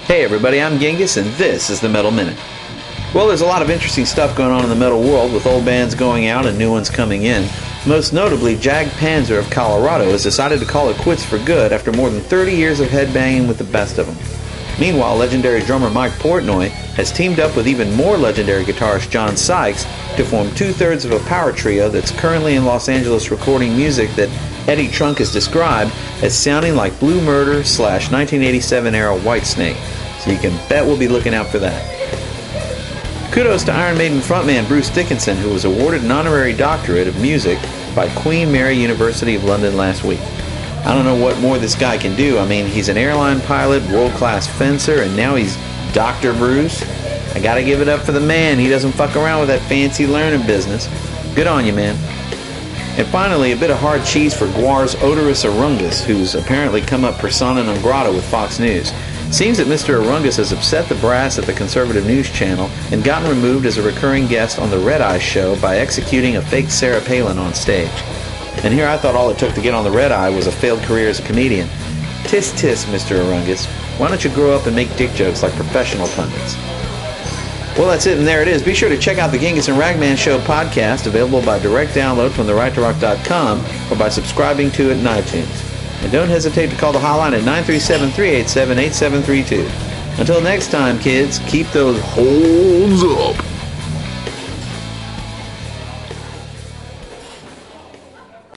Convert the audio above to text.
Hey everybody, I'm Genghis and this is the Metal Minute. Well, there's a lot of interesting stuff going on in the metal world with old bands going out and new ones coming in. Most notably, Jag Panzer of Colorado has decided to call it quits for good after more than 30 years of headbanging with the best of them. Meanwhile, legendary drummer Mike Portnoy has teamed up with even more legendary guitarist John Sykes to form two-thirds of a power trio that's currently in Los Angeles recording music that Eddie Trunk has described as sounding like Blue Murder / 1987 era Whitesnake. So you can bet we'll be looking out for that. Kudos to Iron Maiden frontman Bruce Dickinson, who was awarded an honorary doctorate of music by Queen Mary University of London last week. I don't know what more this guy can do. I mean, he's an airline pilot, world-class fencer, and now he's Dr. Bruce. I gotta give it up for the man. He doesn't fuck around with that fancy learning business. Good on you, man. And finally, a bit of hard cheese for Guar's Odorous Arungus, who's apparently come up persona non grata with Fox News. Seems that Mr. Arungus has upset the brass at the conservative news channel and gotten removed as a recurring guest on the Red Eye show by executing a fake Sarah Palin on stage. And here I thought all it took to get on the Red Eye was a failed career as a comedian. Tis tis, Mr. Arungus. Why don't you grow up and make dick jokes like professional pundits? Well, that's it, and there it is. Be sure to check out the Genghis and Ragman Show podcast, available by direct download from therightorock.com or by subscribing to it in iTunes. And don't hesitate to call the hotline at 937-387-8732. Until next time, kids, keep those holes up.